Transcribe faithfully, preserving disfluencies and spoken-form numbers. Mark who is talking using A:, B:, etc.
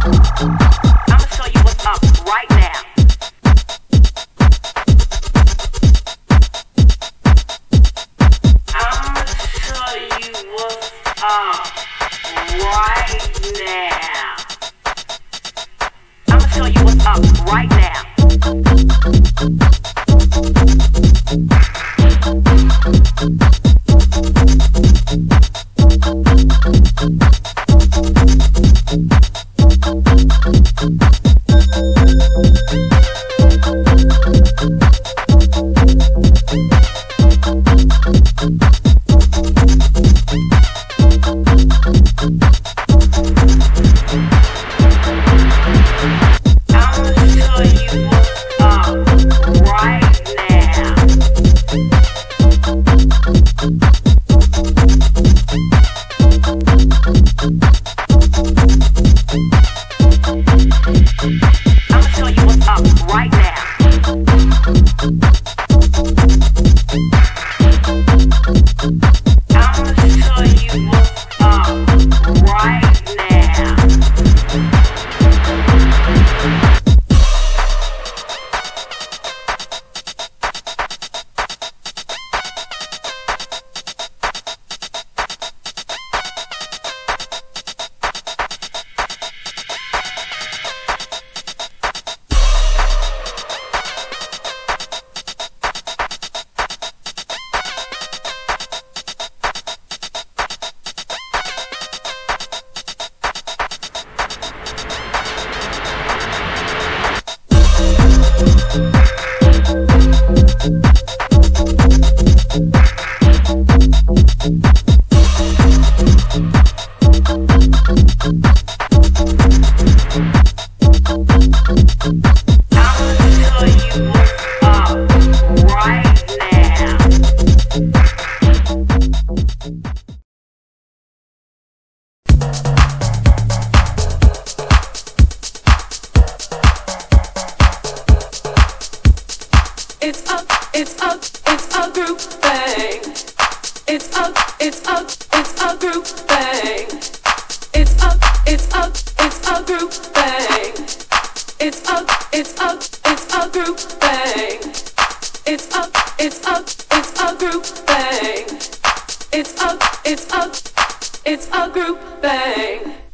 A: I'ma show you what's up right now. I'ma show you what's up right now. I'ma show you what's up right now.
B: It's up, it's up, it's a group thing. It's up, it's up, it's a group thing. It's up, it's up, it's a group thing. It's up, it's up, it's a group thing. It's up, it's up, it's a group thing. It's up, it's up, it's a group thing.